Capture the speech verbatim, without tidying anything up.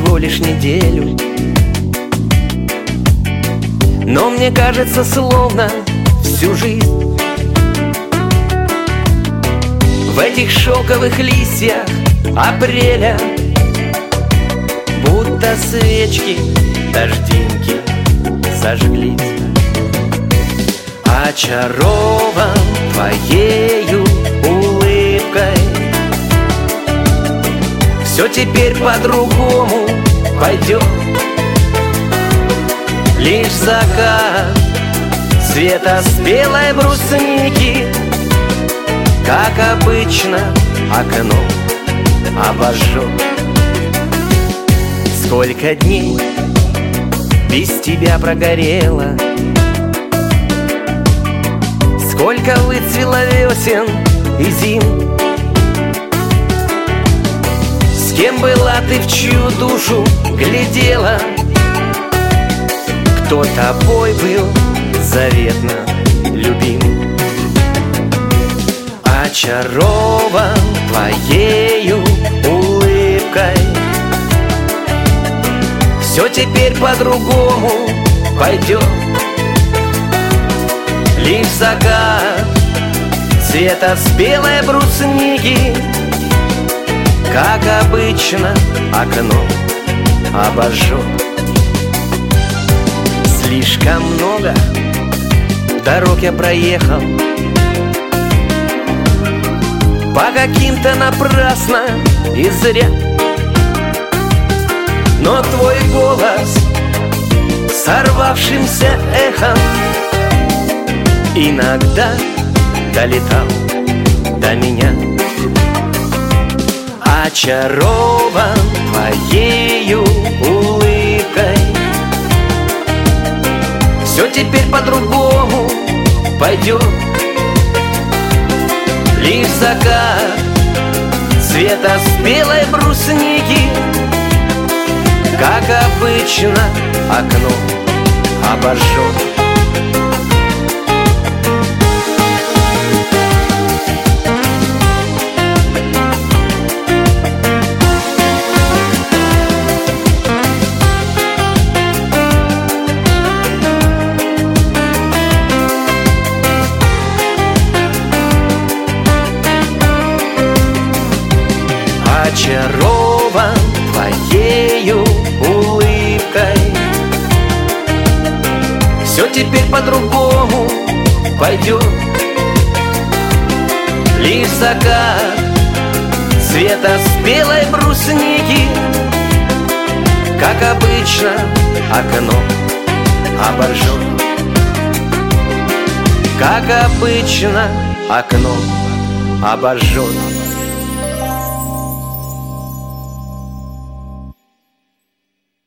всего лишь неделю, но мне кажется, словно всю жизнь. В этих шелковых листьях апреля будто свечки дождинки зажглись. Очарован твоею улыбкой, все теперь по-другому пойдет. Лишь закат цвета спелой брусники, как обычно, окно обожжет. Сколько дней без тебя прогорело, сколько выцвело весен и зим. С кем была ты, в чью душу глядела? Кто тобой был заветно любим? Очарован твоею улыбкой, все теперь по-другому пойдет. Лишь закат цвета спелой брусники, как обычно, окно обожжет. Слишком много дорог я проехал, по каким-то напрасно и зря. Но твой голос сорвавшимся эхом иногда долетал до меня. Очарован твоею улыбкой, все теперь по-другому пойдет. Лишь закат цвета спелой брусники, как обычно, окно обожжет. Очарован твоею улыбкой, все теперь по-другому пойдет. Лишь закат цвета спелой брусники, как обычно, окно обожжет. Как обычно, окно обожжет.